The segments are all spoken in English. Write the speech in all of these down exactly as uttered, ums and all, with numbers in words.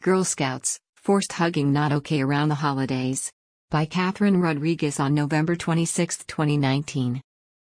Girl Scouts, Forced Hugging Not Okay Around the Holidays. By Catherine Rodriguez on November twenty-sixth, twenty nineteen.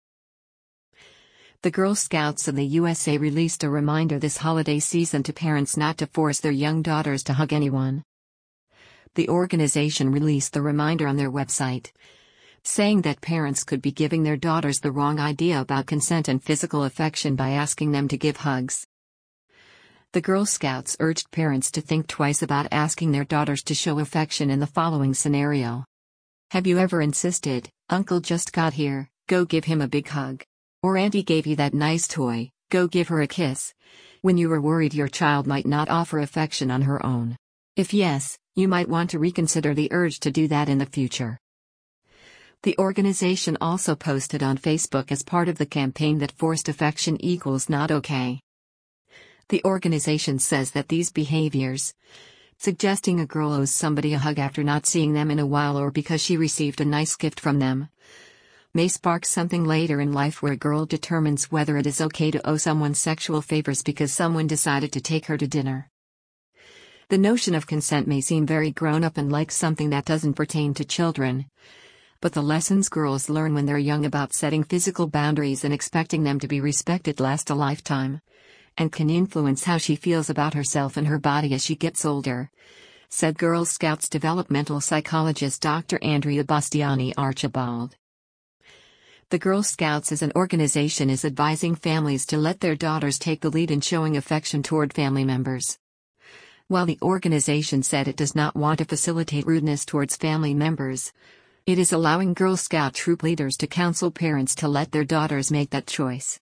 The Girl Scouts of the U S A released a reminder this holiday season to parents not to force their young daughters to hug anyone. The organization released the reminder on their website, saying that parents could be giving their daughters the wrong idea about consent and physical affection by asking them to give hugs. The Girl Scouts urged parents to think twice about asking their daughters to show affection in the following scenario. Have you ever insisted, "Uncle just got here, go give him a big hug"? Or "Auntie gave you that nice toy, go give her a kiss"? When you were worried your child might not offer affection on her own. If yes, you might want to reconsider the urge to do that in the future. The organization also posted on Facebook as part of the campaign that forced affection equals not okay. The organization says that these behaviors, suggesting a girl owes somebody a hug after not seeing them in a while or because she received a nice gift from them, may spark something later in life where a girl determines whether it is okay to owe someone sexual favors because someone decided to take her to dinner. The notion of consent may seem very grown-up and like something that doesn't pertain to children, but the lessons girls learn when they're young about setting physical boundaries and expecting them to be respected last a lifetime, and can influence how she feels about herself and her body as she gets older, said Girl Scouts developmental psychologist Doctor Andrea Bastiani Archibald. The Girl Scouts as an organization is advising families to let their daughters take the lead in showing affection toward family members. While the organization said it does not want to facilitate rudeness towards family members, it is allowing Girl Scout troop leaders to counsel parents to let their daughters make that choice.